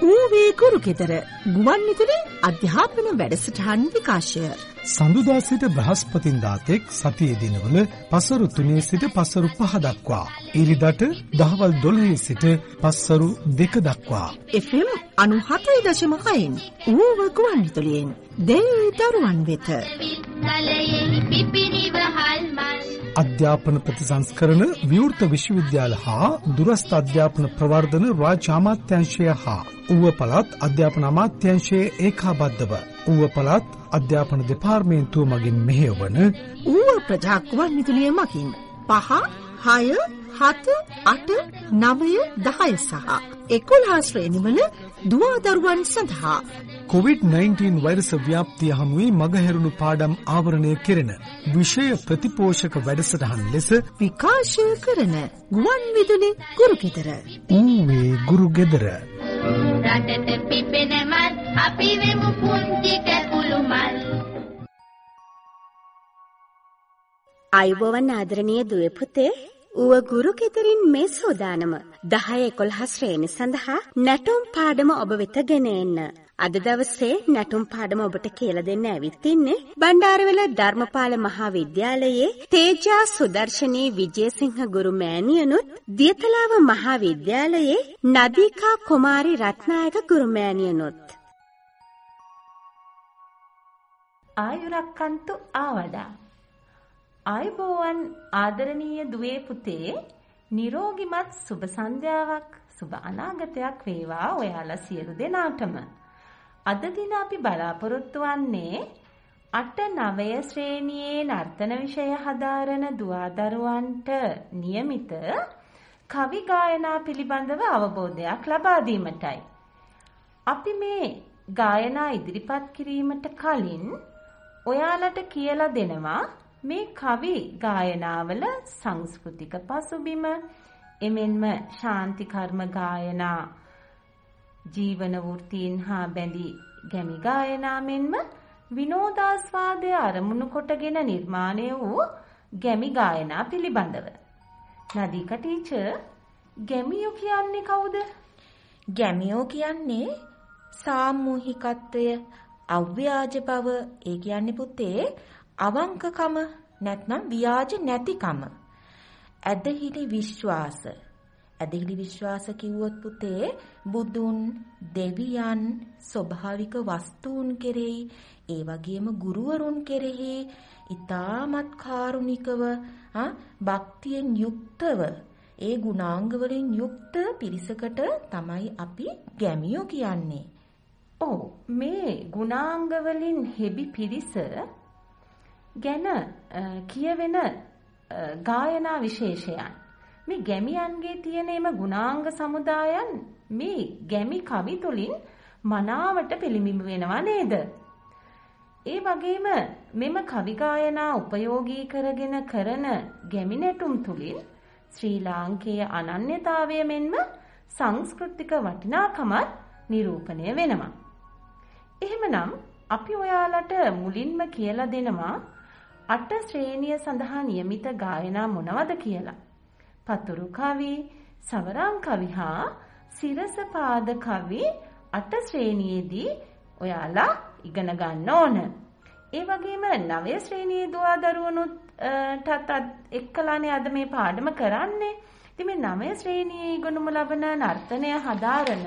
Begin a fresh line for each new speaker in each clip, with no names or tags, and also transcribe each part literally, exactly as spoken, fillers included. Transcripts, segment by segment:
ඌවේ ගුරුගෙදර ගුවන් විදුලි අධ්‍යාපන වැඩසටහන් විකාශය
සඳුදා සිට බ්‍රහස්පතින්දා තෙක් සතියේ දිනවල පසරු තුනේ සිට පසරු පහ දක්වා ඉරිදට දහවල් දොළහේ සිට පසරු දෙක දක්වා
එෆ් එම් අනූහතයි දශම හයෙන් ඌව ගුවන් විදුලියෙන් දෙවි දරුවන් වෙත
අධ්‍යාපන ප්‍රතිසංස්කරණ විවෘත විශ්වවිද්‍යාල හා දුරස්ථ අධ්‍යාපන ප්‍රවර්ධන රාජ්‍ය අමාත්‍යාංශය හා ඌව පළාත් අධ්‍යාපන අමාත්‍යාංශයේ ඒකාබද්ධව ඌව පළාත් අධ්‍යාපන දෙපාර්තමේන්තුව මගින් මෙහෙයවන
ඌව ප්‍රජා ගුවන් විදුලිය මගින් පහ හය හත අට නවය දහය සහ එකොළහ ශ්‍රේණිවල දුවා දරුවන් සඳහා
කොවිඩ් නයින්ටීන් වෛරස ව්‍යාප්තිය හමුවේ මගහැරුණු පාඩම් ආවරණය කෙරෙන විෂය ප්‍රතිපෝෂක වැඩසටහන් ලෙස
විකාශය කරන ගුවන් විදුලි ගුරුගෙදර
ඌවේ ගුරුගෙදර
රටට පිපෙන මල් අපි වෙමු පුංචි කැකුළු මල්.
අයුබෝවන් ආදරණීය දුවේ පුතේ, ඌව ගුරුගෙදරින් මේ සෝදානම දහය එකොළහ ශ්‍රේණි සඳහා නැටුම් පාඩම ඔබ වෙත ගෙන එන්න. අද දවසේ නැටුම් පාඩම ඔබට කියලා දෙන්න ඇවිත් ඉන්නේ බණ්ඩාරවැල ධර්මපාල මහා විද්‍යාලයේ තේජා සුදර්ශනී විජේසිංහ ගුරු මෑණියනුත් දියතලාව මහා විද්‍යාලයේ නදීකා කුමාරි රත්නායක ගුරු මෑණියනුත්.
ආයුරක්කන්තු ආවඩා. ආයුබෝවන් ආදරණීය දුවේ පුතේ, නිරෝගිමත් සුබ සන්ධ්‍යාවක් සුබ අනාගතයක් වේවා ඔයාලා සියලු දෙනාටම. අද දින අපි බලාපොරොත්තු වන්නේ අට නවය ශ්‍රේණියේ නර්තන විෂය හදාරන දුවදරුවන්ට નિયમિત කවි ගායනා පිළිබඳව අවබෝධයක් ලබා දීමටයි. අපි මේ ගායනා ඉදිරිපත් කිරීමට කලින් ඔයාලට කියලා දෙනවා මේ කවි ගායනාවල සංස්කෘතික පසුබිම, එමෙන්ම ශාන්ති කර්ම ගායනා, ජීවන වෘත්තීන් හා බැඳි ගැමි ගායනා මෙන්ම විනෝදාස්වාදය අරමුණු කොටගෙන නිර්මාණය වූ ගැමි ගායනා පිළිබඳව. නදීක ටීචර්, ගැමියෝ කියන්නේ කවුද?
ගැමියෝ කියන්නේ සාමූහිකත්වය, අව්‍යාජ බව, ඒ කියන්නේ පුතේ අවංකකම නැත්නම් ව්‍යාජ නැතිකම, ඇදහිලි විශ්වාස. ඇදහිලි විශ්වාස කිව්වොත් පුතේ බුදුන්, දෙවියන්, ස්වභාවික වස්තුන් කෙරෙහි, ඒ වගේම ගුරුවරුන් කෙරෙහි ඊටමත් කාරුණිකව භක්තියෙන් යුක්තව, ඒ ගුණාංග වලින් යුක්ත පිරිසකට තමයි අපි ගැමියෝ කියන්නේ.
ඔව්, මේ ගුණාංග වලින් හෙබි පිරිස ගැන කියවෙන ගායනා විශේෂයන්, මේ ගැමියන්ගේ තියෙන එම ගුණාංග සමුදායන් මේ ගැමි කවි තුලින් මනාවට පිළිඹු වෙනවා නේද? ඒ වගේම මෙම කවි ගායනා උපයෝගී කරගෙන කරන ගැමි නැටුම් තුලින් ශ්‍රී ලාංකේය අනන්‍යතාවය මෙන්ම සංස්කෘතික වටිනාකමත් නිරූපණය වෙනවා. එහෙමනම් අපි ඔයාලට මුලින්ම කියලා දෙනවා අට ශ්‍රේණිය සඳහා નિયમિત ගායනා මොනවද කියලා. පතුරු කවි, සවරම් කවි හා සිරස පාද කවි අට ශ්‍රේණියේදී ඔයාලා ඉගෙන ගන්න ඕන. ඒ වගේම නවය ශ්‍රේණියේ දුවදරුවනුත් ටත් එක්කලානේ අද මේ පාඩම කරන්නේ. ඉතින් මේ නවය ශ්‍රේණියේ ඉගෙනුම ලබන නර්තනය හදාරන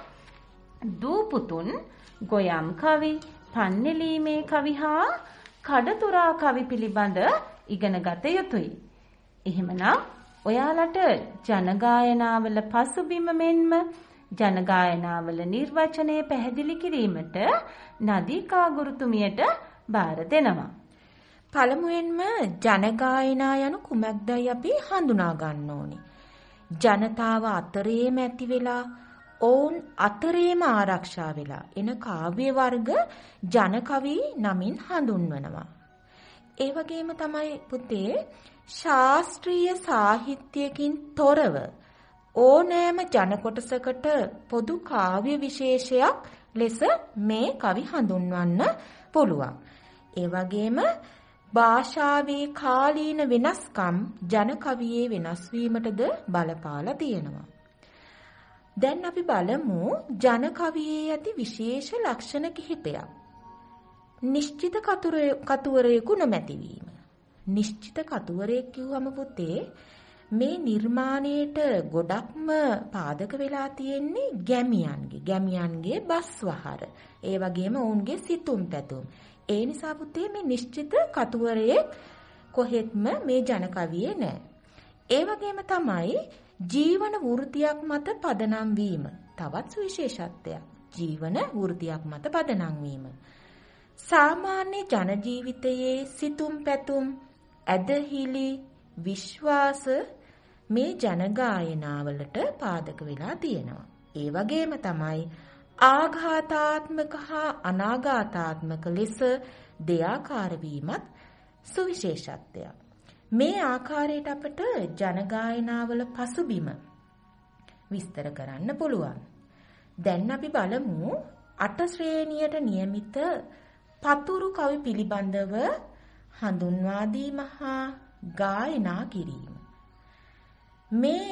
දූපුතුන් ගොයම් කවි, පන්නెලීමේ කවි හා කඩතුරා කවි පිළිබඳ ඉගෙන ගත යුතුයි. එහෙමනම් ඔයාලට ජනගායනාවල පසුබිම මෙන්ම ජනගායනාවල නිර්වචනය පැහැදිලි කිරීමට නදීකා ගුරුතුමියට බාර දෙනවා.
පළමුවෙන්ම ජනගායනා යනු කුමක්දයි අපි හඳුනා ගන්න ඕනේ. ජනතාව අතරේම ඇති වෙලා ඔවුන් අතරේම ආරක්ෂා වෙලා එන කාව්‍ය වර්ග ජනකවි නමින් හඳුන්වනවා. ඒ වගේම තමයි පුතේ ශාස්ත්‍රීය සාහිත්‍යකින් තොරව ඕනෑම ජන කොටසකට පොදු කාව්‍ය විශේෂයක් ලෙස මේ කවි හඳුන්වන්න පුළුවන්. ඒ වගේම භාෂාවේ කාලීන වෙනස්කම් ජන කවියේ වෙනස් වීමටද බලපාලා තියෙනවා. දැන් අපි බලමු ජන කවියේ ඇති විශේෂ ලක්ෂණ කිහිපයක්. නිශ්චිත කතුවරයෙකු නොමැතිවීම. නිශ්චිත කතුවරයෙක් කිව්වම පුතේ මේ නිර්මාණයට ගොඩක්ම පාදක වෙලා තියෙන්නේ ගැමියන්ගේ ගැමියන්ගේ බස්වහර. ඒ වගේම ඔවුන්ගේ සිතුම් පැතුම්. ඒ නිසා පුතේ මේ නිශ්චිත කතුවරයෙක් කොහෙත්ම මේ ජන කවියේ නැහැ. ඒ වගේම තමයි ජීවන වෘත්තියක් මත පදනම් වීම. තවත් සුවිශේෂත්වයක්. ජීවන වෘත්තියක් මත පදනම් වීම. සාමාන්‍ය ජන ජීවිතයේ සිතුම් පැතුම්, ඇදහිලි, විශ්වාස මේ ජන ගායනාවලට පාදක වෙලා තියෙනවා. ඒ වගේම තමයි ආඝාතාත්මක හා අනාඝාතාත්මක ලෙස දෙආකාර වීමත් සුවිශේෂත්වයක්. මේ ආකාරයට අපට ජන ගායනාවල පසුබිම විස්තර කරන්න පුළුවන්. දැන් අපි බලමු අට ශ්‍රේණියට නියමිත පතුරු කවි පිළිබඳව හඳුන්වා දීම හා ගායනා කිරීම. මේ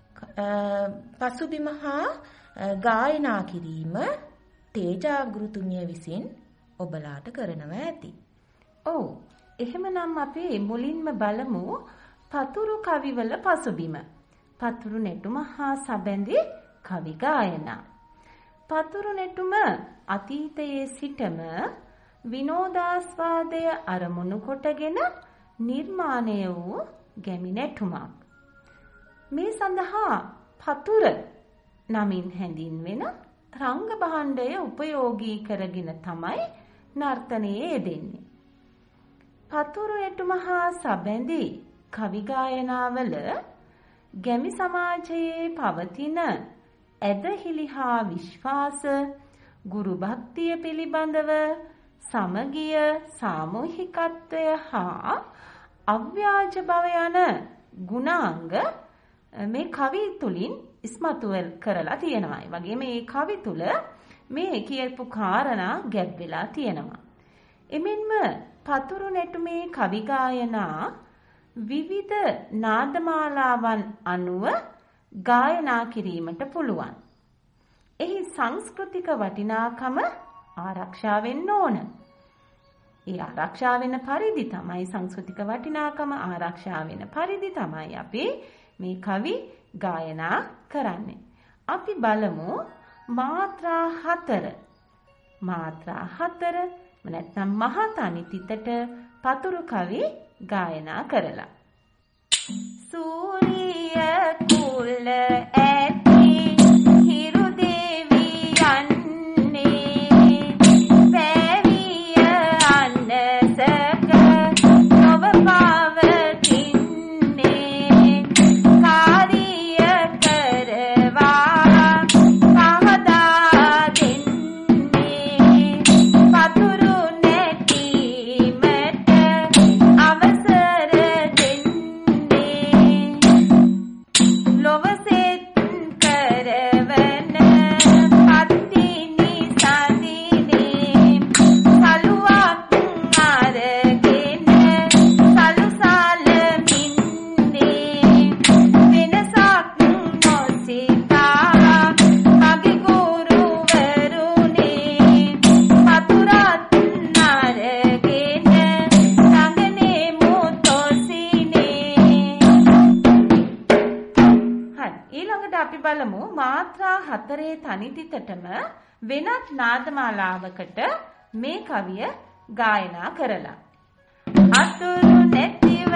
පසුබිම හා ගායනා කිරීම තේජා ගුරුතුමිය විසින් ඔබලාට කරනවා ඇති.
ඔව්, එහෙමනම් අපි මුලින්ම බලමු පතුරු කවිවල පසුබිම. පතුරු නෙටුම හා සබැඳි කවි ගායනා. පතුරු නෙටුම අතීතයේ සිටම විනෝදාස්වාදය අරමුණු කොටගෙන නිර්මාණය වූ ගැමි නැටුමක්. මේ සඳහා පතුර නමින් හැඳින්වෙන රංග භාණ්ඩය උපයෝගී කරගෙන තමයි නර්තනයේ යෙදෙන්නේ. පතුරු නැටුම හා සබැඳි කවි ගායනාවල ගැමි සමාජයේ පවතින ඇදහිලි හා විශ්වාස, ගුරු භක්තිය පිළිබඳව සමගිය, සාමූහිකත්වය හා අව්‍යාජ බව යන ගුණාංග මේ කවි තුලින් ඉස්මතු කරලා තියෙනවා. ඒ වගේම මේ කවි තුල මේ කියපු කාරණා ගැබ් වෙලා තියෙනවා. එමෙන්ම පතුරු නැටුමේ කවි ගායනා විවිධ නාදමාලාවන් අනුව ගායනා කිරීමට පුළුවන්. එහි සංස්කෘතික වටිනාකම ආරක්ෂා වෙන්න ඕන. ඒ ආරක්ෂා වෙන පරිදි තමයි සංස්කෘතික වටිනාකම ආරක්ෂා වෙන පරිදි තමයි අපි මේ කවි ගායනා කරන්නේ. අපි බලමු මාත්‍රා හතර. මාත්‍රා හතර නැත්නම් මහතනි තිතට පතුරු කවි ගායනා කරලා. සූර්ය කුල ඇති හිරු දෙවියන් හතරේ තනිතිතටම වෙනත් නාදමාලාවකට මේ කවිය ගායනා කරලා. අතුරු නැතිව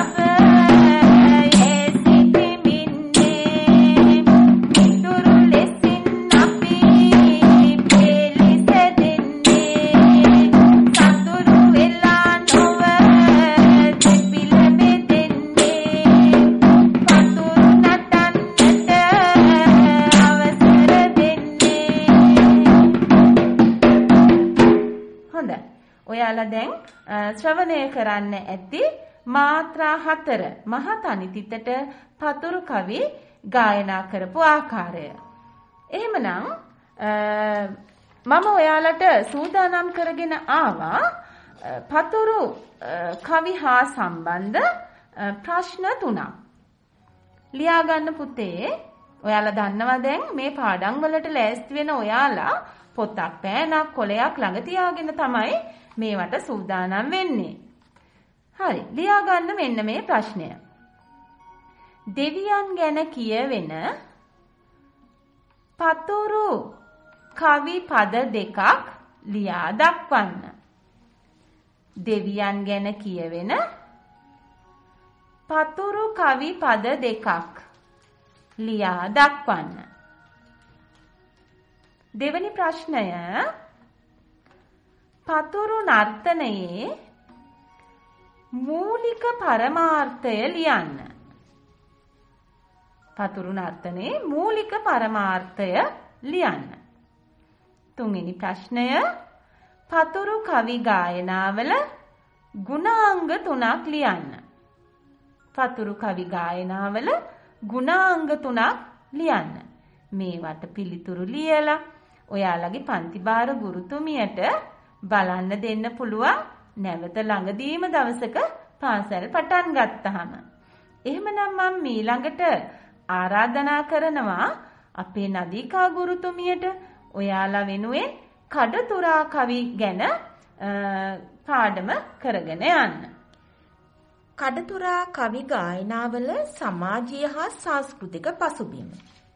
සබයේ සිටිමින්නේ ඉතුරු ලෙසින් අපි පිළිසෙදෙන්නේ සතුරු වෙලා නොව දෙපිල බෙදෙන්නේ පතුරු නටන්නට ඔයාලා දැන් ශ්‍රවණය කරන්න ඇති මාත්‍රා හතර මහතනි තිතට පතුරු කවි ගායනා කරපු ආකාරය. එහෙමනම් මම ඔයාලට සූදානම් කරගෙන ආවා පතුරු කවි හා සම්බන්ධ ප්‍රශ්න තුනක්. ලියා ගන්න පුතේ. ඔයාලා දන්නවා දැන් මේ පාඩම් වලට ලෑස්ති වෙන ඔයාලා පොතක් පෑනක් කොලයක් ළඟ තියාගෙන තමයි මේවට සූදානම් වෙන්නේ. හරි, ලියා ගන්න මෙන්න මේ ප්‍රශ්නය. දෙවියන් ගැන කියවෙන පතුරු කවි පද දෙකක් ලියා දක්වන්න. දෙවියන් ගැන කියවෙන පතුරු කවි පද දෙකක් ලියා දක්වන්න. දෙවැනි ප්‍රශ්නය පතුරු නර්තනයේ මූලික පරමාර්ථය ලියන්න. පතුරු නර්තනයේ මූලික පරමාර්ථය ලියන්න. තුන්වෙනි ප්‍රශ්නය පතුරු කවි ගායනාවල ගුණාංග තුනක් ලියන්න. පතුරු කවි ගායනාවල ගුණාංග තුනක් ලියන්න. මේවට පිළිතුරු ලියලා ඔයාලගේ පන්තිභාර ගුරුතුමියට බලන්න දෙන්න පුළුවන් නැවත ළඟදීම දවසක පාසල් පටන් ගත්තාම. එහෙමනම් මම ඊළඟට ආරාධනා කරනවා අපේ නදීකා ගුරුතුමියට ඔයාලා වෙනුවෙන් කඩතුරා කවි ගැන පාඩම කරගෙන යන්න.
කඩතුරා කවි ගායනාවල සමාජීය හා සංස්කෘතික පසුබිම.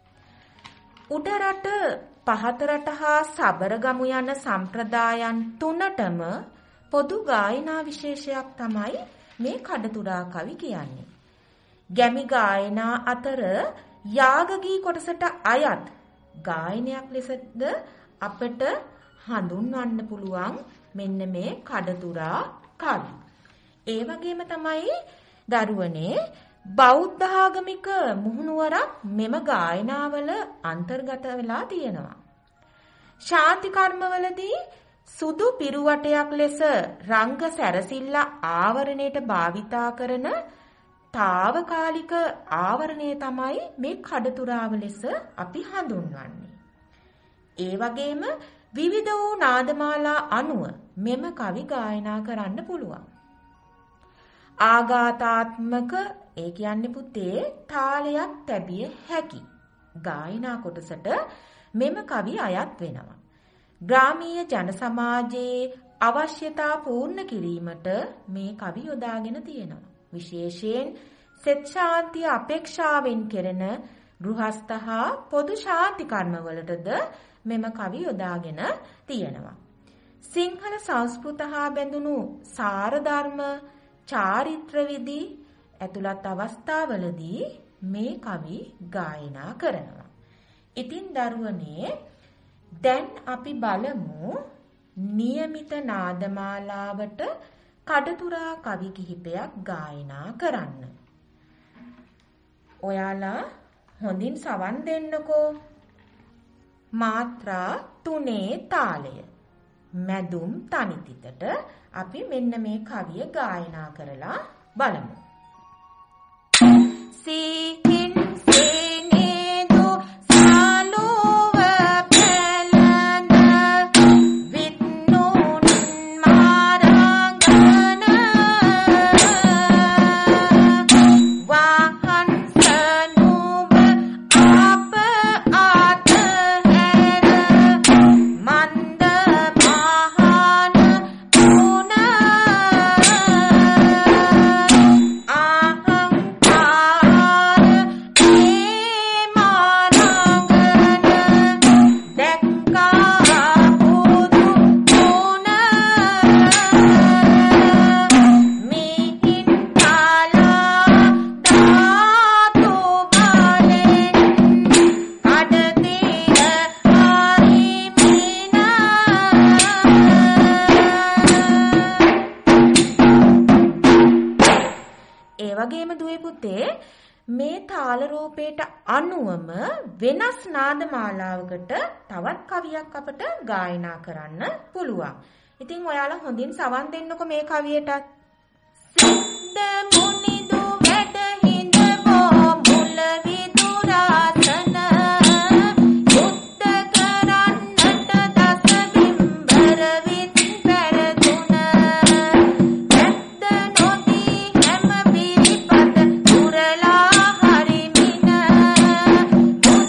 උඩරට පහතරට හා සබරගමු යන සම්ප්‍රදායන් තුනටම පොදු ගායනා විශේෂයක් තමයි මේ කඩතුරා කවි කියන්නේ. ගැමි ගායනා අතර යාගගී කොටසට අයත් ගායනයක් ලෙසද අපට හඳුන්වන්න පුළුවන් මෙන්න මේ කඩතුරා කවි. ඒ වගේම තමයි දරුවනේ බෞද්ධ ආගමික මුහුණුවරක් මෙම ගායනාවල අන්තර්ගත වෙලා තියෙනවා. ශාන්ති කර්මවලදී සුදු පිරුවටයක් ලෙස රංග සැරසිල්ල ආවරණයට භාවිතා කරන తాවකාලික ආවරණය තමයි මේ කඩතුරාව ලෙස අපි හඳුන්වන්නේ. ඒ වගේම විවිධ වූ නාදමාලා අනුව මෙම කවි ගායනා කරන්න පුළුවන්. ආඝාතාත්මක ඒ කියන්නේ පුතේ තාලයක් තැබිය හැකි ගායනා කොටසට මෙම කවි අයත් වෙනවා. ග්‍රාමීය ජන සමාජයේ අවශ්‍යතා පූර්ණ කිරීමට මේ කවි යොදාගෙන තියෙනවා. විශේෂයෙන් සෙත් ශාන්තිය අපේක්ෂාවෙන් කෙරෙන ගෘහස්ත හා පොදු ශාන්ති කර්මවලටද මෙම කවි යොදාගෙන තියෙනවා. සිංහල සංස්කෘත හා බැඳුණු සාර ධර්ම චාරිත්‍ර විදි ඇතුළත් අවස්ථාවලදී මේ කවි ගායනා කරනවා. ඉතින් දරුවනේ දැන් අපි බලමු નિયમિત නාදමාලාවට කඩතුරා කවි කිහිපයක් ගායනා කරන්න. ඔයාලා හොඳින් සවන් දෙන්නකෝ. මාත්‍රා තුනේ තාලය මැදුම් තනිතිතට අපි මෙන්න මේ කවිය ගායනා කරලා බලමු. සීහින් සේනේදු සාලෝව පැලන විත්නුන් මාරංගන වාහන් සනුව අප ආතහැර මන්ද මහාන උන වගේම දුවේ පුතේ මේ තාල රූපයට අනුවම වෙනස් නාද මාලාවකට තවත් කවියක් අපට ගායනා කරන්න පුළුවන්. ඉතින් ඔයාලා හොඳින් සවන් දෙන්නකො මේ කවියට. සිද්ද මුනිදු වැඩ හිඳවෝ මුල විදුරාසන යුද්ධ කරන්නට දස බිම්බර විත් පෙරදුන ඇත්ත නොදී හැම පිරිපත දුරලා හරිමින මුද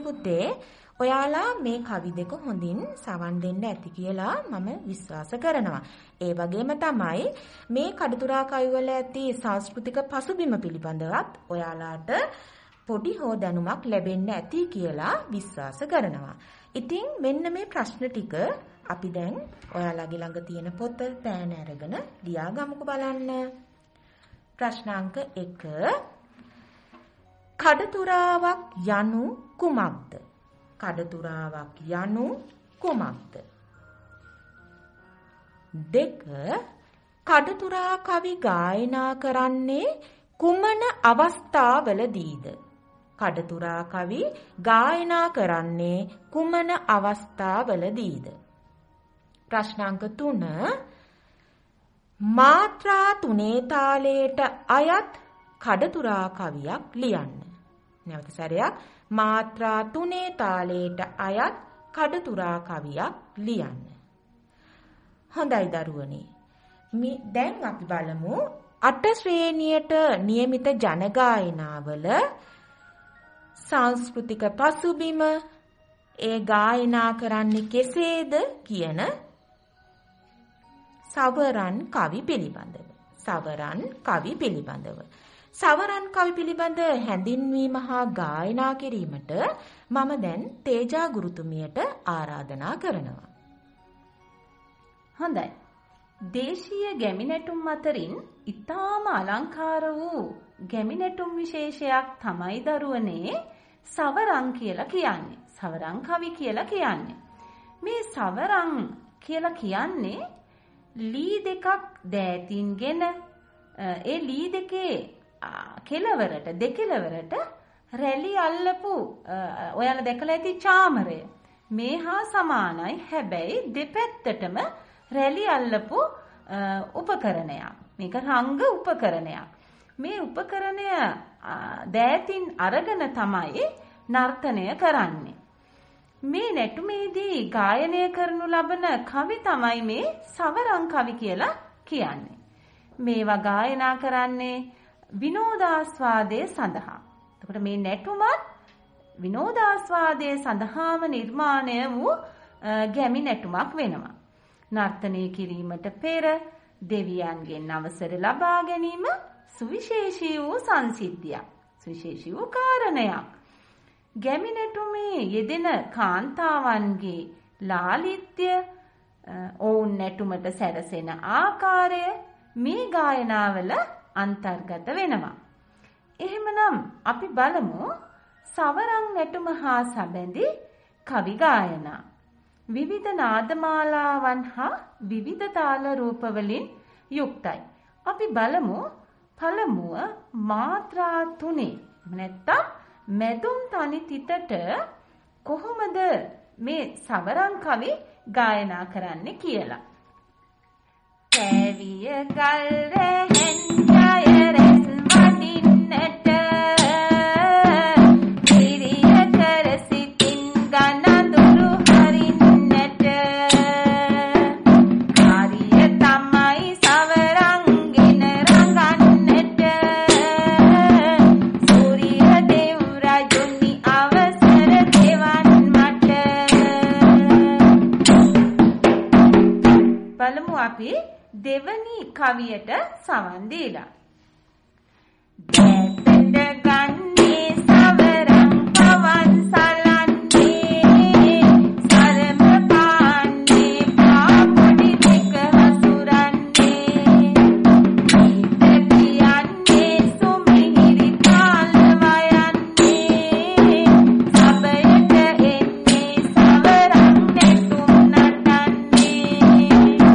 පුතේ ඔයාලා මේ කවි දෙක හොඳින් සවන් දෙන්න ඇති කියලා මම විශ්වාස කරනවා. ඒ වගේම තමයි මේ කඩතුරා කවි වල ඇති සංස්කෘතික පසුබිම පිළිබඳවත් ඔයාලාට පොඩි හෝ දැනුමක් ලැබෙන්න ඇති කියලා විශ්වාස කරනවා. ඉතින් මෙන්න මේ ප්‍රශ්න ටික අපි දැන් ඔයාලගේ ළඟ තියෙන පොත පෑන අරගෙන ලියා ගමුකෝ බලන්න. ප්‍රශ්නාංක එක. කඩතුරාවක් යනු කුමක්ද? කඩතුරාවක් යනු කුමක්ද? දෙක. කඩතුරා කවි ගායනා කරන්නේ කුමන අවස්ථාවලදීද? කඩතුරා කවි ගායනා කරන්නේ කුමන අවස්ථාවලදීද? ප්‍රශ්නාංක තුන. මාත්‍රා තුනේ තාලයට අයත් කඩතුරා කවියක් ලියන්න. නැවත සැරයක් මාත්‍රා තුනේ තාලයට අයත් කඩතුරා කවියක් ලියන්න. හොඳයි දරුවනේ. මේ දැන් අපි බලමු අට ශ්‍රේණියට નિયમિત ජන ගායනාවල සංස්කෘතික පසුබිම ඒ ගායනා කරන්නේ කෙසේද කියන සවරන් කවි පිළිබඳව. සවරන් කවි පිළිබඳව. සවරන් කවි පිළිබඳ හැඳින්වීම හා ගායනා කිරීමට මම දැන් තේජා ගුරුතුමියට ආරාධනා කරනවා.
හොඳයි. දේශීය ගැමිනැටුම් අතරින් ඉතාම අලංකාර වූ ගැමිනැටුම් විශේෂයක් තමයි දරුවනේ සවරන් කියලා කියන්නේ. සවරන් කවි කියලා කියන්නේ. මේ සවරන් කියලා කියන්නේ ලී දෙකක් දෑතින්ගෙන ඒ ලී දෙකේ කෙළවරට දෙකෙළවරට රැලි අල්ලපු ඔයාලා දැකලා ඇති චාමරය මේ හා සමානයි. හැබැයි දෙපැත්තටම රැලි අල්ලපු උපකරණයක්. මේක රංග උපකරණයක්. මේ උපකරණය දෑතින් අරගෙන තමයි නර්තනය කරන්නේ. මේ නැටුමේදී ගායනය කරනු ලබන කවි තමයි මේ සවරන් කවි කියලා කියන්නේ. මේවා ගායනා කරන්නේ විනෝදාස්වාදයේ සඳහා. එතකොට මේ නැටුමත් විනෝදාස්වාදයේ සඳහාම නිර්මාණය වූ ගැමි නැටුමක් වෙනවා. නර්තනය කිරීමට පෙර දෙවියන්ගෙන් අවසර ලබා ගැනීම සුවිශේෂී වූ සංසිද්ධියක්. සුවිශේෂී වූ කාරණයක්. ගැමි නැටුමේ යෙදෙන කාන්තාවන්ගේ ලාලිත්‍ය, ඔවුන් නැටුමට සැරසෙන ආකාරය මේ ගායනාවල අන්තර්ගත වෙනවා. එහෙමනම් අපි බලමු සවරන් නැටුම හා සැබැඳි කවි ගායනා. විවිධ නාදමාලාවන් හා විවිධ තාල රූප වලින් යුක්තයි. අපි බලමු පළමුව මාත්‍රා තුනේ. නැත්තම් මැදුම් තනි තිතට කොහොමද මේ සවරන් කවි ගායනා කරන්නේ කියලා. කැවිය ගල් රැහෙන් ජය රැස් වදින්නට විරිය කර සිතින් ගනඳුරු හරින්නට කාරිය තමයි සවරන්ගෙන රඟන්නට සූරිය දෙව් රජුනි අවසර දෙවන් මට. බලමු අපි දෙවනි කවියට සවන් දීලා. දැතට ගන්නේ සවරන් පවන් සලන්නේ සරම පාන්නේ පාපොඩි දෙක හසුරන්නේ ඊට කියන්නේ සුමිහිරි කාල වයන්නේ සබයට එන්නේ සවරන් නැටුම් නටන්නේ.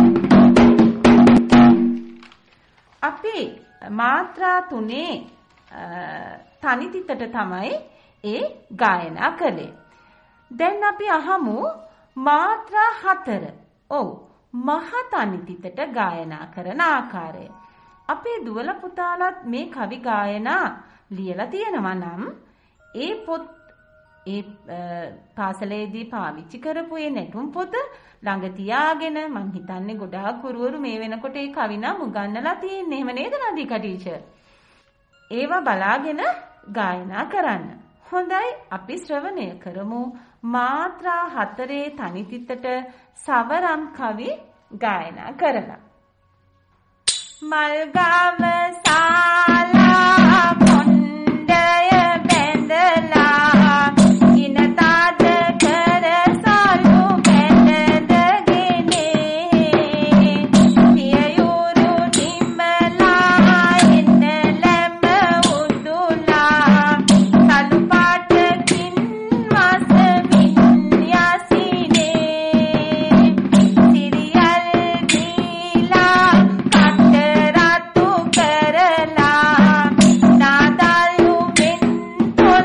අපි මාත්‍රා තුනේ තනිතිතට තමයි ඒ ගායනා කළේ. දැන් අපි අහමු මාත්‍රා හතර. ඔව් මහ තනිතිතට ගායනා කරන ආකාරය. අපේ දුවල පුතාලත් මේ කවි ගායනා ලියලා තියෙනවා නම් ඒ පොත් ඒ පාසලේදී පාවිච්චි කරපු ඒ නැටුම් පොත ළඟ තියාගෙන මං හිතන්නේ ගොඩාක් ගුරුවරු මේ වෙනකොට ඒ කවි නම් උගන්වලා තියෙන්නේ. එහෙම නේද නදීක ටීචර්? ඒවා බලාගෙන ගායනා කරන්න. හොඳයි අපි ශ්‍රවණය කරමු මාත්‍රා හතරේ තනිතිතට සවරම් කවි ගායනා කරලා. මල්ගම සාලා කොණ්ඩය බැඳලා කිනතාද කර සලු බැඳදගෙන පියයුරු නිමලා එන්න ලැම උදුලා සලු පාටකින් වසමින් යසිනේ සිරියල් දීලා කතරතු කරලා නාදලු මෙන් තොල්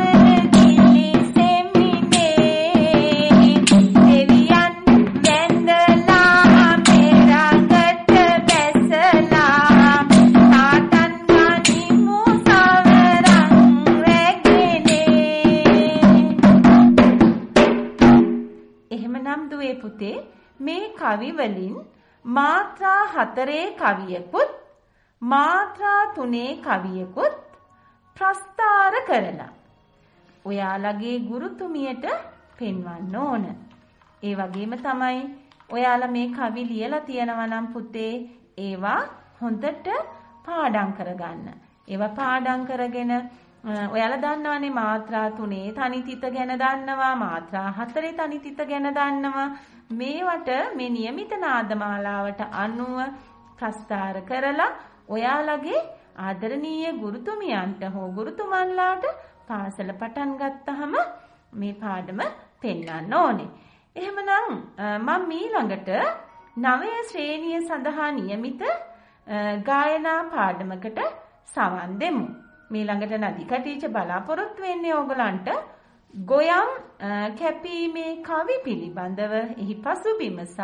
දිලිසෙමිනේ දෙවියන් වැඳලා මෙරඟට බැසලා තාතන් ගනිමු සවරන් රැගෙනේ. එහෙමනම් දුවේ පුතේ මේ කවි වලින් මාත්‍රා හතරේ කවියකුත් මාත්‍රා තුනේ කවියකුත් ප්‍රස්තාර කරලා ඔයාලගේ ගුරුතුමියට පෙන්වන්න ඕන. ඒ වගේම තමයි ඔයාලා මේ කවි ලියලා තියෙනවා නම් පුතේ ඒවා හොඳට පාඩම් කරගන්න. ඒවා පාඩම් කරගෙන අ, ඔයාලා දන්නවනේ මාත්‍රා තුනේ තනිතිත ගැන දන්නවා, මාත්‍රා හතරේ තනිතිත ගැන දන්නවා. මේවට මේ નિયમિત නාදමාලාවට අනුව ප්‍රස්තාර කරලා ඔයාලගේ ආදරණීය ගුරුතුමියන්ට හෝ ගුරුතුමන්ලාට පාසල පටන් ගත්තාම මේ පාඩම පෙන්වන්න ඕනේ. එහෙමනම් මම ඊළඟට නවය ශ්‍රේණිය සඳහා નિયમિત ගායනා පාඩමකට සවන් දෙමු. මේ ළඟට නදිකා ටීචර් බලාපොරොත්තු වෙන්නේ ඕගලන්ට ගොයම් කැපීමේ කවි පිළිබඳව එහි පසුබිම සහ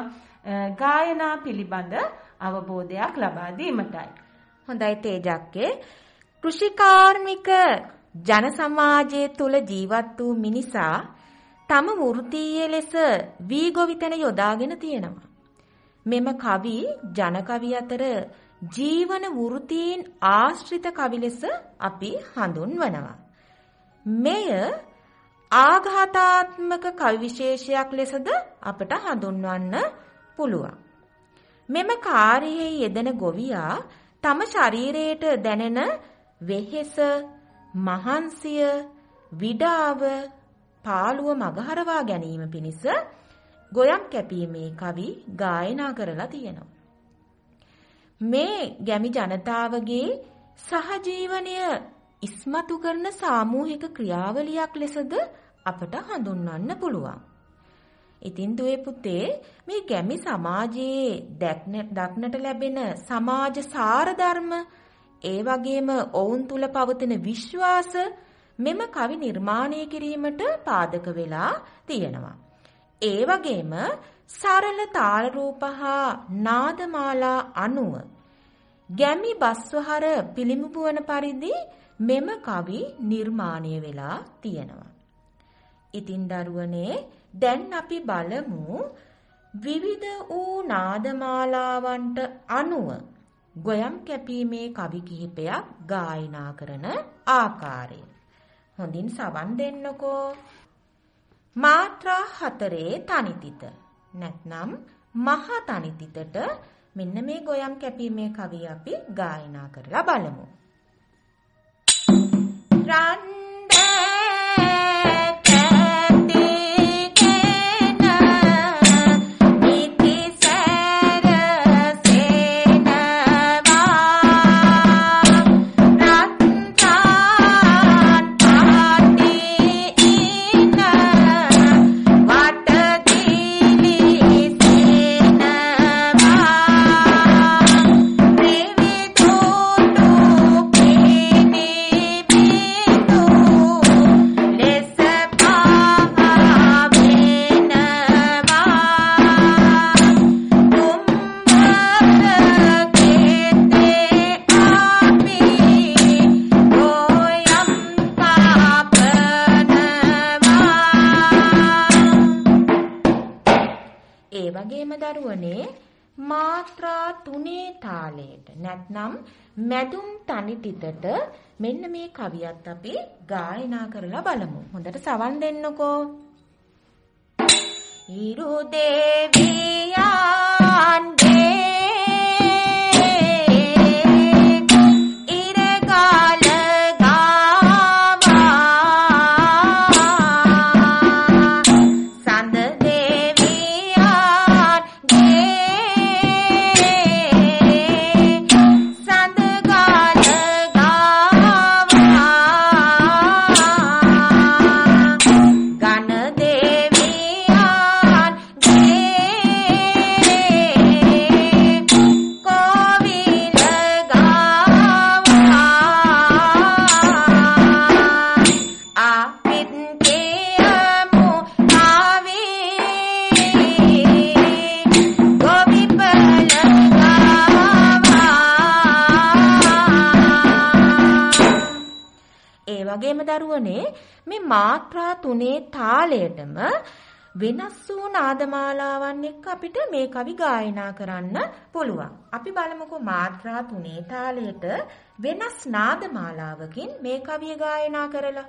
ගායනා පිළිබඳ අවබෝධයක් ලබා දීමටයි.
හොඳයි තේජක්කේ. කෘෂිකාර්මික ජන සමාජයේ තුල ජීවත් වූ මිනිසා තම වෘත්තීය ලෙස වී ගොවිතැන යොදාගෙන තියෙනවා. මෙම කවි ජන කවි අතර ජීවන වෘත්තීන් ආශ්‍රිත කවි ලෙස අපි හඳුන්වනවා. මෙය ආඝාතාත්මක කවි විශේෂයක් ලෙසද අපට හඳුන්වන්න පුළුවන්. මෙම කාර්යයේ යෙදෙන ගොවියා තම ශරීරයට දැනෙන වෙහෙස, මහන්සිය, විඩාව, පාළුව මගහරවා ගැනීම පිණිස ගොයම් කැපීමේ කවි ගායනා කරලා තියෙනවා. මේ ගැමි ජනතාවගේ සහජීවනය ඉස්මතු කරන සාමූහික ක්‍රියාවලියක් ලෙසද අපට හඳුන්වන්න පුළුවන්. ඉතින් දුවේ පුතේ මේ ගැමි සමාජයේ දක්නට ලැබෙන සමාජ සාර ධර්ම ඒ වගේම ඔවුන් තුල පවතින විශ්වාස මෙම කවි නිර්මාණය කිරීමට පාදක වෙලා තියෙනවා. ඒ වගේම සරල තාල රූප හා නාදමාලා අනුව ගැමි බස්වහර පිළිඹු වන පරිදි මෙම කවි නිර්මාණය වෙලා තියෙනවා. ඉතින් දරුවනේ දැන් අපි බලමු විවිධ වූ නාදමාලාවන්ට අනුව ගොයම් කැපීමේ කවි කිහිපයක් ගායනා කරන ආකාරය. හොඳින් සවන් දෙන්නකෝ. මාත්‍රා හතරේ තනිතිත නැත්නම් මහ තනිතිතට මෙන්න මේ ගොයම් කැපීමේ කවි අපි ගායනා කරලා බලමු. රන් මාත්‍රා තුනේ තාලයට නැත්නම් මැදුම් තනි ටිකට මෙන්න මේ කවියත් අපි ගායනා කරලා බලමු. හොඳට සවන් දෙන්නකෝ. ඉරු දේවියන්ගේ දරුවනේ මේ මාත්‍රා තුනේ තාලයටම වෙනස් වූ නාදමාලාවන් එක්ක අපිට මේ කවි ගායනා කරන්න පුළුවන්. අපි බලමුකෝ මාත්‍රා තුනේ තාලයට වෙනස් නාදමාලාවකින් මේ කවිය ගායනා කරලා.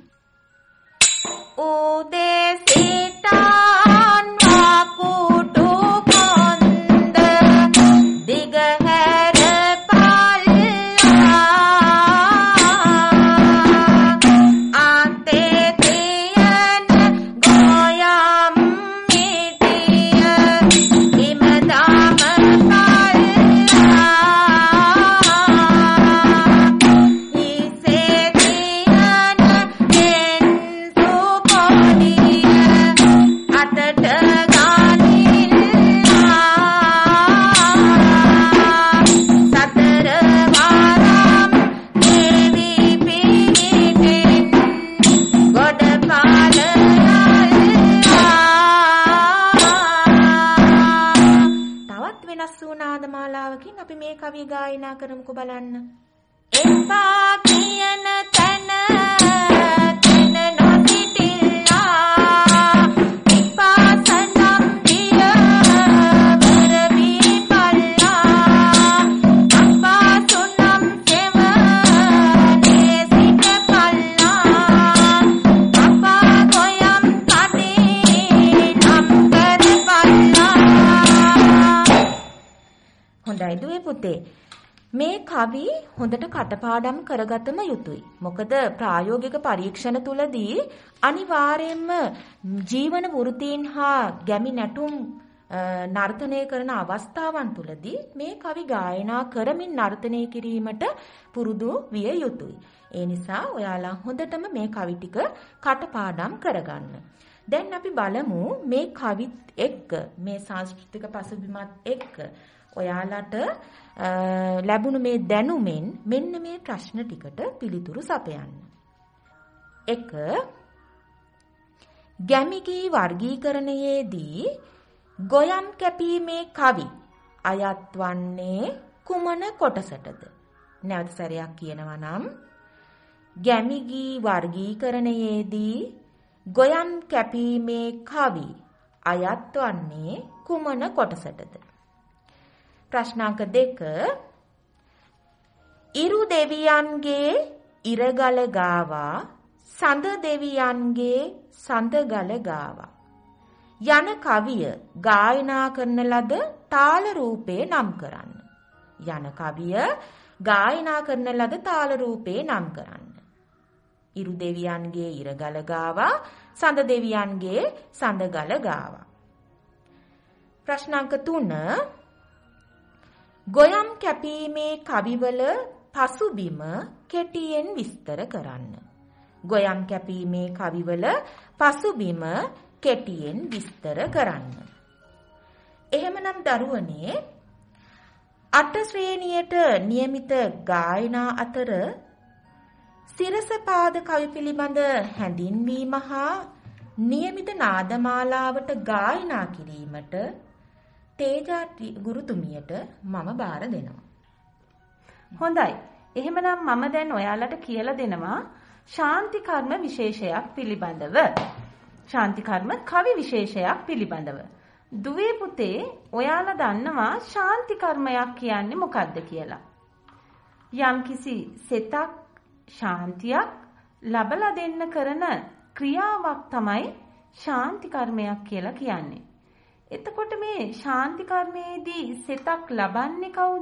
උදේ සිතාන් වාකුටු කොන්ද දිගහැර කවිය ගායනා කරමුකෝ බලන්න. එපා කියන තැන තැන නොසිටිලා එපා සනම් දිය වරවි පල්ලා අපා සුනම් සෙවනේ සිට පල්ලා අපා ගොයම් කඩේ නම් කර පල්ලා. හොඳයි දුවේ පුතේ. මේ කවි හොඳට කටපාඩම් කරගතම යුතුයි. මොකද ප්‍රායෝගික පරීක්ෂණ තුලදී අනිවාර්යයෙන්ම ජීවන වෘත්තීන් හා ගැමි නැටුම් නර්තනය කරන අවස්ථාවන් තුලදී මේ කවි ගායනා කරමින් නර්තනය කිරීමට පුරුදු විය යුතුයි. ඒ නිසා ඔයාලා හොඳටම මේ කවි ටික කටපාඩම් කරගන්න. දැන් අපි බලමු මේ කවිත් එක්ක මේ සංස්කෘතික පසුබිමත් එක්ක ඔයාලට ලැබුණු මේ දැනුමෙන් මෙන්න මේ ප්‍රශ්න ටිකට පිළිතුරු සපයන්න. එක ගැමිගී වර්ගීකරණයේදී ගොයම් කැපීමේ කවි අයත් වන්නේ කුමන කොටසටද? නැවත සැරයක් කියනවා නම් ගැමිගී වර්ගීකරණයේදී ගොයම් කැපීමේ කවි අයත් වන්නේ කුමන කොටසටද? ප්‍රශ්නාංක දෙක ඉරු දෙවියන්ගේ ඉරගල ගාවා සඳ දෙවියන්ගේ සඳගල ගාවා යන කවිය ගායනා කරන ලද තාල රූපේ නම් කරන්න. යන කවිය ගායනා කරන ලද තාල රූපේ නම් කරන්න. ඉරු දෙවියන්ගේ ඉරගල ගාවා සඳ දෙවියන්ගේ සඳගල ගාවා. ප්‍රශ්නාංක තුන ගොයම් කැපීමේ කවිවල පසුබිම කෙටියෙන් විස්තර කරන්න. ගොයම් කැපීමේ කවිවල පසුබිම කෙටියෙන් විස්තර කරන්න. එහෙමනම් දරුවනේ අට ශ්‍රේණියට નિયમિત ගායනා අතර සිරසපාද කවි පිළිබඳ හැඳින්වීම හා નિયમિત නාදමාලාවට ගායනා කිරීමට තේජා ගුරුතුමියට මම බාර දෙනවා.
හොඳයි. එහෙමනම් මම දැන් ඔයාලට කියලා දෙනවා ශාන්ති කර්ම විශේෂයක් පිළිබඳව. ශාන්ති කර්ම කවි විශේෂයක් පිළිබඳව. දුවේ පුතේ ඔයාලා දන්නවා ශාන්ති කර්මයක් කියන්නේ මොකක්ද කියලා? යම්කිසි සිතක් ශාන්තියක් ලබලා දෙන්න කරන ක්‍රියාවක් තමයි ශාන්ති කර්මයක් කියලා කියන්නේ. එතකොට මේ ශාන්ති කර්මයේදී සිතක් ලබන්නේ කවුද?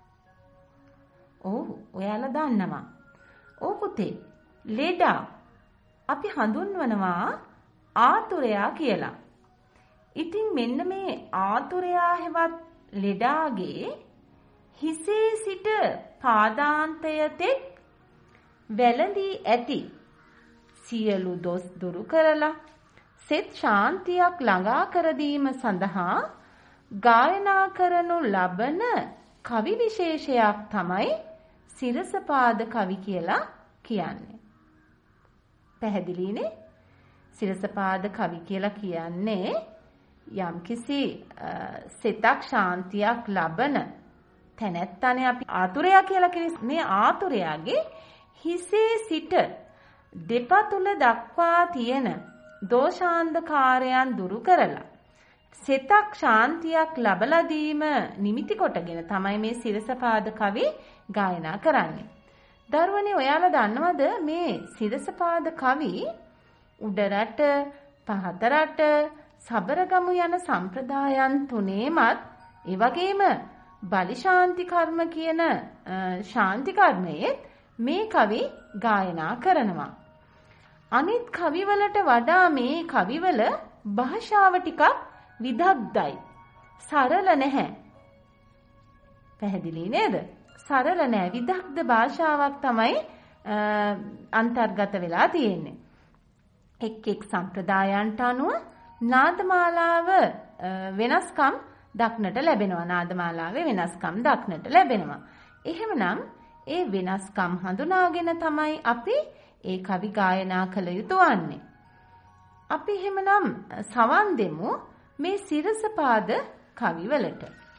ඔව් ඔයාලා දන්නවා. ඔව් පුතේ ලෙඩා අපි හඳුන්වනවා ආතුරයා කියලා. ඉතින් මෙන්න මේ ආතුරයා හෙවත් ලෙඩාගේ හිසේ සිට පාදාන්තය තෙක් වැළඳී ඇති සියලු දොස් දුරු කරලා සෙත් ශාන්තියක් ළඟා කර දීම සඳහා ගායනා කරනු ලබන කවි විශේෂයක් තමයි සිරසපාද කවි කියලා කියන්නේ. පැහැදිලිනේ? සිරසපාද කවි කියලා කියන්නේ යම්කිසි සිතක් ශාන්තියක් ලබන තැනැත්තනේ අපි ආතුරයා කියලා කියන්නේ. මේ ආතුරයාගේ හිසේ සිට දෙපතුල දක්වා තියෙන දෝෂාන්ධකාරයන් දුරු කරලා සිතක් ශාන්තියක් ලබලා දීම නිමිති කොටගෙන තමයි මේ සිරසපාද කවි ගායනා කරන්නේ. දරුවනේ ඔයාලා දන්නවද මේ සිරසපාද කවි උඩරට පහතරට සබරගමු යන සම්ප්‍රදායන් තුනේමත් ඒ වගේම බලි ශාන්ති කර්ම කියන ශාන්ති කර්මයේ මේ කවි ගායනා කරනවා. අනිත් කවිවලට වඩා මේ කවිවල භාෂාව ටිකක් විදග්ධයි. සරල නැහැ. පැහැදිලි නේද? සරල නැහැ. විදග්ධ භාෂාවක් තමයි අන්තර්ගත වෙලා තියෙන්නේ. එක් එක් සම්ප්‍රදායන්ට අනුව නාදමාලාව වෙනස්කම් දක්නට ලැබෙනවා. නාදමාලාවේ වෙනස්කම් දක්නට ලැබෙනවා. එහෙමනම් ඒ වෙනස්කම් හඳුනාගෙන තමයි අපි ඒ කවි ගායනා කළ යුතු වන්නේ. අපි එහෙමනම් සවන් දෙමු මේ සිරසපාද කවිවලට.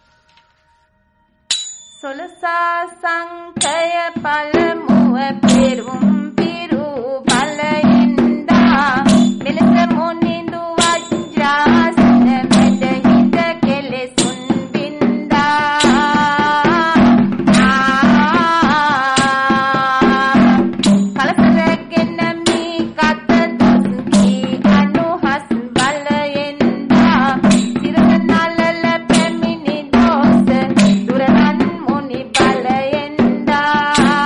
සොලසා සංකය පළමුව පෙරුම් පිරු බලෙන්දා මෙලෙස මොනින්දු වජ්‍රාසන මෙද හිත කෙලෙසුන් බින්දා කලසරගෙන මී කත දොස්කි අනුහස් බලෙන්දා සිරස නලල පැමිණි දොස් දුරනන් මොනි බලෙන්දා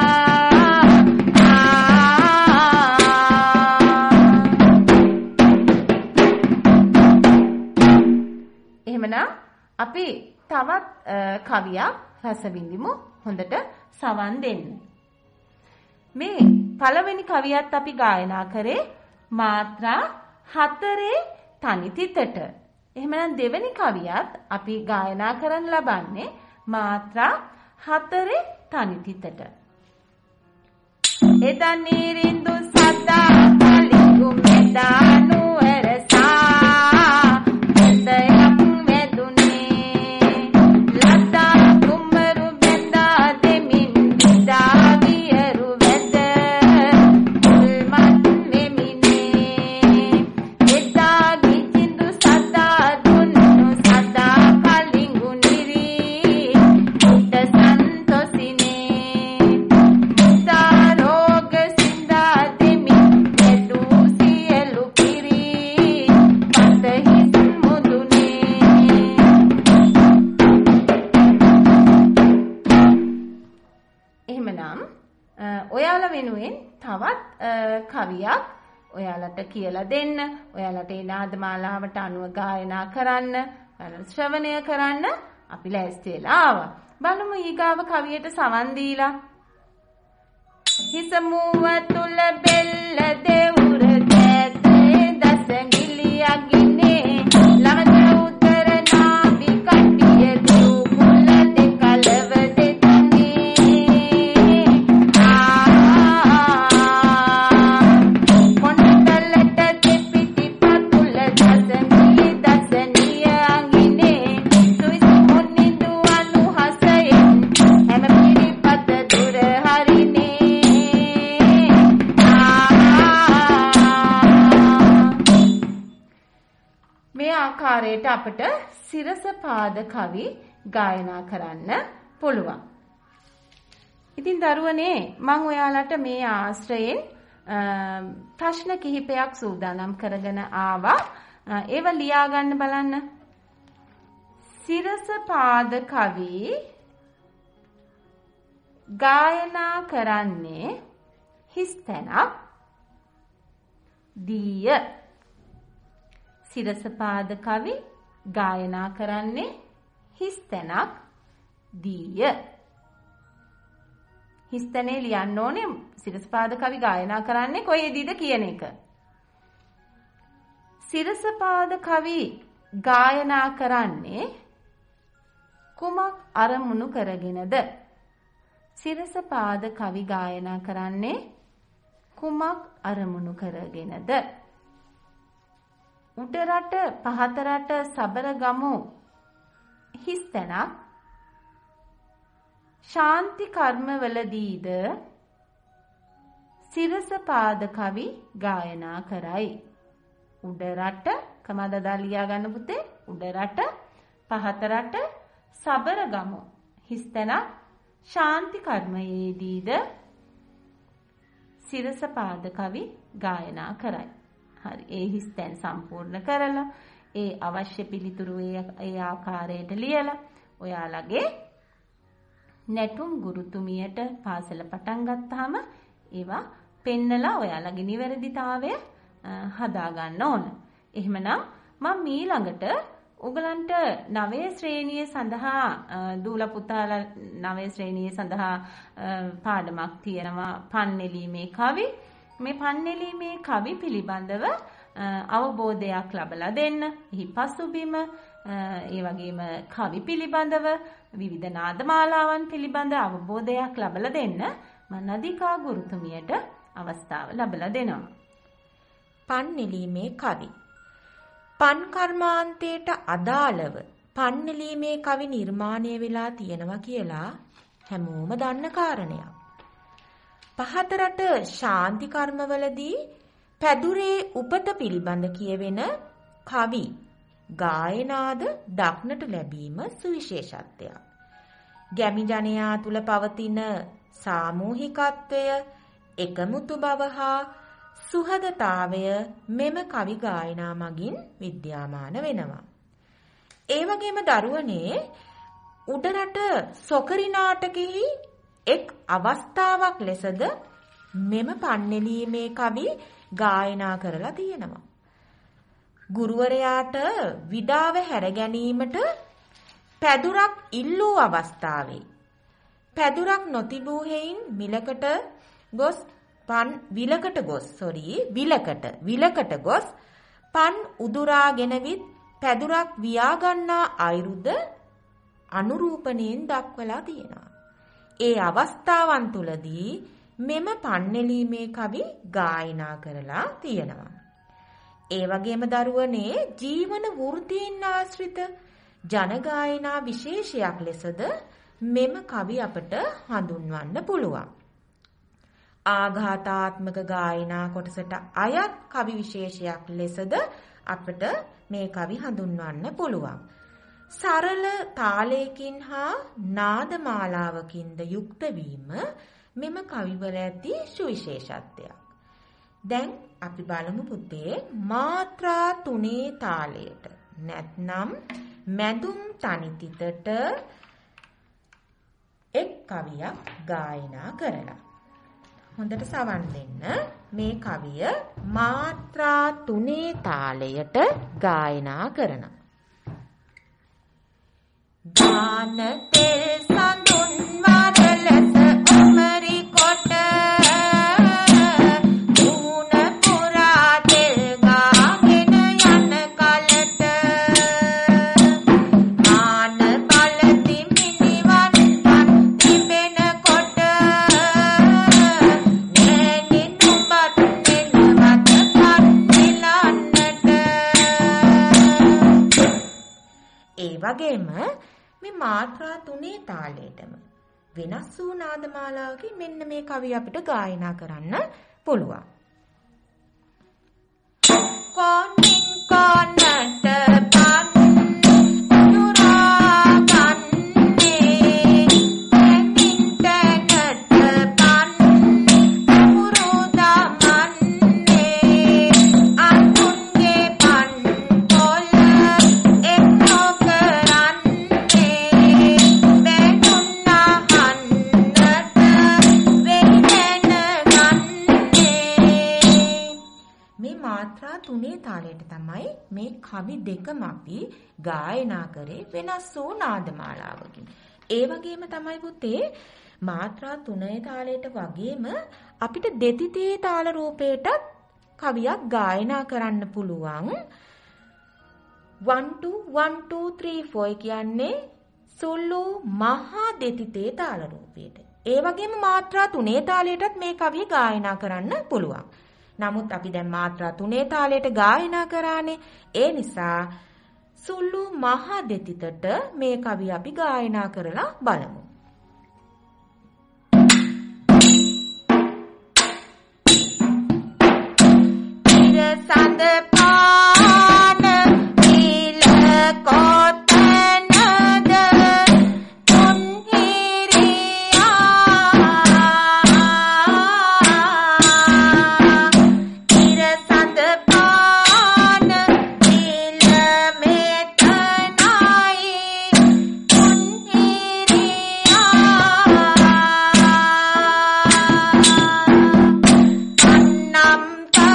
එහෙමනම් අපි තවත් කවියක් රස විඳිමු. හොඳට සවන් දෙන්න. මේ පළවෙනි කවියත් අපි ගායනා කරේ මාත්‍රා හතරේ තනි තිතට. එහෙමනම් දෙවෙනි කවියත් අපි ගායනා කරන්න ලබන්නේ මාත්‍රා හතරේ තනි තිතට. එදා නිරින්දු සදා කලිගු මෙදානු එරසා එතයක් මෙදුනේ ලතා කුමරු බෙදා දෙමින් විදා වියරු වෙද උල්මත් මෙමිනේ එදා ගිචින්දු සදා දුන්නු සදා කලිගු නිරි උට සන්තොසිනේ මුදා රෝග සින්දා දෙමින් එදු සියලු පිරි පතහිස් මුදුනේ. එහෙමනම් ඔයාලා වෙනුවෙන් තවත් කවියක් ඔයාලට කියලා දෙන්න. ඔයාලට ඒ නාදමාලාවට අනුව ගායනා කරන්න, ශ්‍රවණය කරන්න අපි ලෑස්ති වෙලා ආවා. බලමු ඊගාව කවියට සවන් දීලා. හිස මුව තුල බෙල්ල දෙවුර දැතේ දසගිලි අගිනේ ළමද උදර නාභි කටිය දූ කුල දෙකලව දෙතනේ කොණ්ඩලට දෙපිටි පතුල දසගිලි දසනිය අගිනේ සුවිසි මොනිදු අනුහසයෙන් හැම පිරිපත දුර හරිනේ. මේ ආකාරයට අපට සිරසපාද කවි ගායනා කරන්න පුළුවන්. ඉතින් දරුවනේ මම ඔයාලට මේ ආශ්‍රයෙන් ප්‍රශ්න කිහිපයක් සූදානම් කරගෙන ආවා. ඒව ලියා ගන්න බලන්න. සිරසපාද කවි ගායනා කරන්නේ හිස්තැනක් දීය. සිරසපාද කවි ගායනා කරන්නේ හිස්තැනක් දීය. හිස්තැනේ ලියන්න ඕනේ සිරසපාද කවි ගායනා කරන්නේ කොහේදීද කියන එක. සිරසපාද කවි ගායනා කරන්නේ කුමක් අරමුණු කරගෙනද? සිරසපාද කවි ගායනා කරන්නේ කුමක් අරමුණු කරගෙනද? උඩරට පහතරට සබරගමු හිස්තැනක් ශාන්ති කර්මවලදීද සිරසපාද කවි ගායනා කරයි. උඩරට කමදදා ලියා ගන්න පුතේ. උඩරට පහතරට සබරගමු හිස්තැනක් ශාන්ති කර්මයේදීද සිරසපාද කවි ගායනා කරයි. හරි. ඒ හිස්තැන් සම්පූර්ණ කරලා ඒ අවශ්‍ය පිළිතුරු ඒ ආකාරයට ලියලා ඔයාලගේ නැටුම් ගුරුතුමියට පාසල පටන් ගත්තාම ඒවා පෙන්නලා ඔයාලගේ නිවැරදිතාවය හදා ගන්න ඕන. එහෙමනම් මම ඊළඟට ඔයගලන්ට නවය ශ්‍රේණිය සඳහා දූල පුතාලා නවය ශ්‍රේණිය සඳහා පාඩමක් තියෙනවා පන්නෙලීමේ කවි. මේ පන්නෙලීමේ කවි පිළිබඳව අවබෝධයක් ලබලා දෙන්න. එහි පසුබිම ඒ වගේම කවි පිළිබඳව විවිධ නාදමාලාවන් පිළිබඳ අවබෝධයක් ලබලා දෙන්න මම නදිකා ගුරුතුමියට අවස්ථාව ලබලා දෙනවා.
පන්නෙලීමේ කවි. පන් කර්මාන්තයට අදාළව පන්නෙලීමේ කවි නිර්මාණය වෙලා තියෙනවා කියලා හැමෝම දන්න කාරණයක්. පහතරට ශාන්ති කර්මවලදී පැදුරේ උපත පිළිබඳ කියවෙන කවි ගායනාද දක්නට ලැබීම සුවිශේෂත්වයක්. ගැමි ජනයා තුල පවතින සාමූහිකත්වය, එකමුතු බව හා සුහදතාවය මෙම කවි ගායනා මගින් විද්‍යාමාන වෙනවා. ඒ වගේම දරුවනේ උඩරට සොකරි නාටකෙහි එක් අවස්ථාවක් ලෙසද මෙම පන්නෙලීමේ කවි ගායනා කරලා තියෙනවා. ගුරුවරයාට විඩාව හැර ගැනීමට පැදුරක් ඉල්ලූ අවස්ථාවේ පැදුරක් නොතිබූ හේයින් මිලකට ගොස් පන් විලකට ගොස් සොරි විලකට විලකට ගොස් පන් උදුරාගෙන විත් පැදුරක් වියා ගන්නා අයුරුද අනුරූපණයෙන් දක්වලා තියෙනවා. ඒ අවස්ථාවන් තුලදී මෙම පන්නෙලීමේ කවි ගායනා කරලා තියෙනවා. ඒ වගේම දරුවනේ ජීවන වෘත්තීන් ආශ්‍රිත ජනගායනා විශේෂයක් ලෙසද මෙම කවි අපට හඳුන්වන්න පුළුවන්. ආඝාතාත්මක ගායනා කොටසට අයත් කවි විශේෂයක් ලෙසද අපට මේ කවි හඳුන්වන්න පුළුවන්. සරල තාලයකින් හා නාද මාලාවකින්ද යුක්ත වීම මෙම කවිවල ඇති සුවිශේෂත්වයක්. දැන් අපි බලමු පුතේ මාත්‍රා තුනේ තාලයට නැත්නම් මැදුම් තනිතිතට එක් කවියක් ගායනා කරලා. හොඳට සවන් දෙන්න. මේ කවිය මාත්‍රා තුනේ තාලයට ගායනා කරනවා. ගාන තෙල් සඳුන් වරලස උමරි කොට දුන පුරා තෙල් ගාගෙන යන කලට ආන බලති මිනිවන් තිබෙන කොට නෑනි නුඹත් මෙන්නවත් පත්තිලන්නට. ඒ වගේම මේ මාත්‍රා තුනේ තාලයටම වෙනස් වූ නාදමාලාවකින් මෙන්න මේ කවිය අපිට ගායනා කරන්න පුළුවන්. කොනින් කොනට පන් තාලයට තමයි මේ කවි දෙකම අපි ගායනා කරේ වෙනස් වූ නාදමාලාවකින්. ඒ වගේම තමයි පුතේ මාත්‍රා තුනේ තාලයට වගේම අපිට දෙතිතේ තාල රූපයටත් කවියක් ගායනා කරන්න පුළුවන්. one two one two three four කියන්නේ සුළු මහා දෙතිතේ තාල රූපයට. ඒ වගේම මාත්‍රා තුනේ තාලයටත් මේ කවිය ගායනා කරන්න පුළුවන්. නමුත් අපි දැන් මාත්‍රා තුනේ තාලයට ගායනා කරානේ. ඒ නිසා සුළු මහා දෙතිතට මේ කවිය අපි ගායනා කරලා බලමු. සඳ පාන නිල කොතනද තුන් හිරියා ඉර සඳ පාන නිල මෙතනයි තුන් හිරියා අන්නම්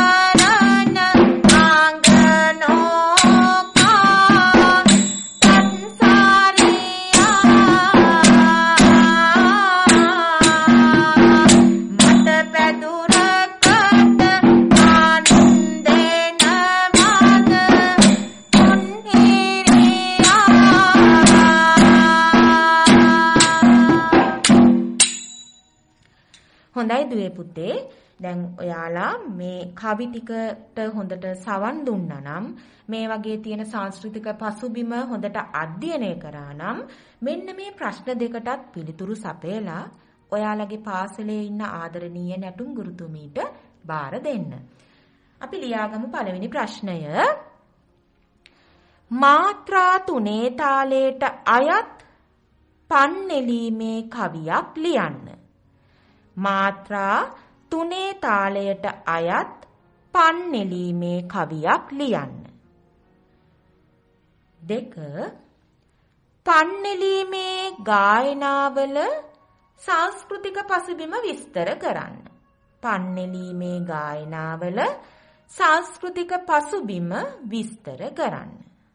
හොඳයි දුවේ පුතේ. දැන් ඔයාලා මේ කවි ටිකට හොඳට සවන් දුන්නා නම් මේ වගේ තියෙන සංස්කෘතික පසුබිම හොඳට අධ්‍යයනය කරා නම් මෙන්න මේ ප්‍රශ්න දෙකටත් පිළිතුරු සපයලා ඔයාලගේ පාසලේ ඉන්න ආදරණීය නැටුම් ගුරුතුමීට බාර දෙන්න. අපි ලියාගමු පළවෙනි ප්‍රශ්නය. මාත්‍රා තුනේ තාලයට අයත් පන්නෙලීමේ කවියක් ලියන්න. මාත්‍රා තුනේ තාලයට අයත් පන්නෙලීමේ කවියක් ලියන්න. දෙක පන්නෙලීමේ ගායනාවල සංස්කෘතික පසුබිම විස්තර කරන්න. පන්නෙලීමේ ගායනාවල සංස්කෘතික පසුබිම විස්තර කරන්න.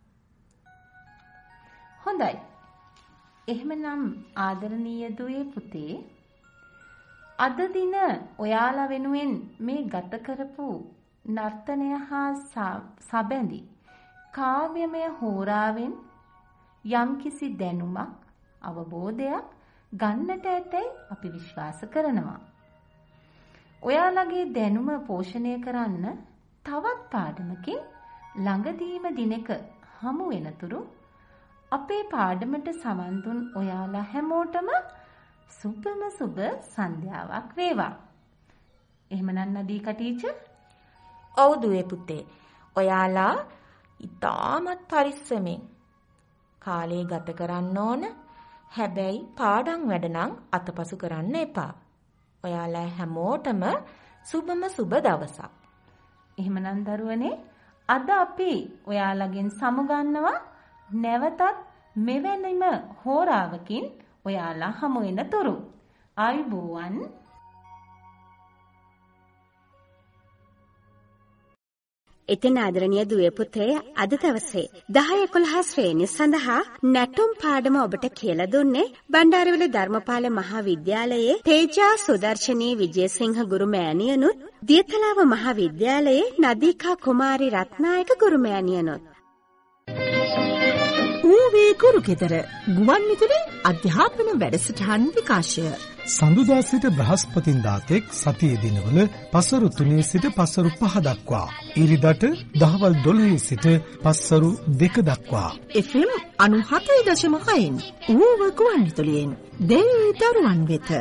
හොඳයි. එහෙමනම් ආදරණීය දුවේ පුතේ අද දින ඔයාලා වෙනුවෙන් මේ ගත කරපු නර්තනය හා සබැඳි කාව්‍යමය හෝරාවෙන් යම්කිසි දැනුමක් අවබෝධයක් ගන්නට ඇතැයි අපි විශ්වාස කරනවා. ඔයාලගේ දැනුම පෝෂණය කරන්න තවත් පාඩමකින් ළඟදීම දිනක හමු වෙනතුරු අපේ පාඩමට සවන් දුන් ඔයාලා හැමෝටම සුබම සුබ සන්ධ්‍යාවක් වේවා. එහෙමනම් නදීකා ටීචර්?
ඔව් දුවේ පුතේ. ඔයාලා ඉතාමත් පරිස්සමෙන් කාලය ගත කරන්න ඕන. හැබැයි පාඩම් වැඩ නම් අතපසු කරන්න එපා. ඔයාලා හැමෝටම සුබම සුබ දවසක්.
එහෙමනම් දරුවනේ අද අපි ඔයාලගෙන් සමුගන්නවා නැවතත් මෙවැනිම හෝරාවකින් ඔයාලා හමු වෙන තුරු. ආයුබෝවන්.
ඉතින් ආදරණීය දුවේ පුතේ අද දවසේ දහ එකොළහ ශ්‍රේණිය සඳහා නැටුම් පාඩම ඔබට කියලා දුන්නේ බණ්ඩාරවිල ධර්මපාල මහා විද්‍යාලයේ තේජා සුදර්ශනී විජේසිංහ ගුරු මෑණියනුත් දියතලාව මහා විද්‍යාලයේ නදීකා කුමාරි රත්නායක ගුරු මෑණියනුත්.
ඌවේ ගුරුගෙදර ගුවන් විදුලි අධ්‍යාපන වැඩසටහන් විකාශය
සඳුදා සිට බ්‍රහස්පතින්දා තෙක් සතියේ දිනවල පසරු තුනේ සිට පසරු පහ දක්වා ඉරිදට දහවල් දොළහේ සිට පසරු දෙක දක්වා
එෆ් එම් අනූහතයි දශම හයෙන් ඌව ගුවන් විදුලියෙන් දෙවි දරුවන් වෙත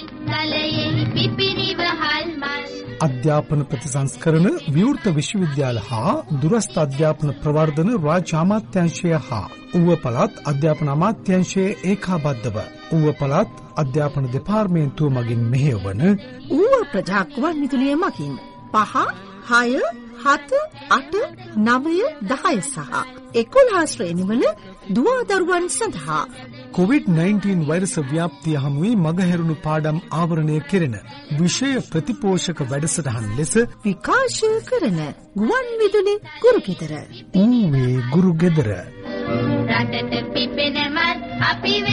අධ්‍යාපන ප්‍රතිසංස්කරණ විවෘත විශ්වවිද්‍යාල හා දුරස්ථ අධ්‍යාපන ප්‍රවර්ධන රාජ්‍ය අමාත්‍යාංශය හා ඌව පළාත් අධ්‍යාපන අමාත්‍යාංශයේ ඒකාබද්ධව ඌව පළාත් අධ්‍යාපන දෙපාර්තමේන්තුව මගින් මෙහෙයවන
ඌව ප්‍රජා ගුවන් විදුලිය මගින් පහ හය හත අට නවය දහය සහ එකොළහ ශ්‍රේණිවල දුවා දරුවන් සඳහා
කොවිඩ් නයින්ටීන් වෛරස ව්‍යාප්තිය හමුවේ මගහැරුණු පාඩම් ආවරණය කෙරෙන විෂය ප්‍රතිපෝෂක වැඩසටහන් ලෙස
විකාශ කරන ගුවන් විදුලි ගුරුගෙදර
ඌවේ ගුරුගෙදර
රටට පිපෙනමත් අපි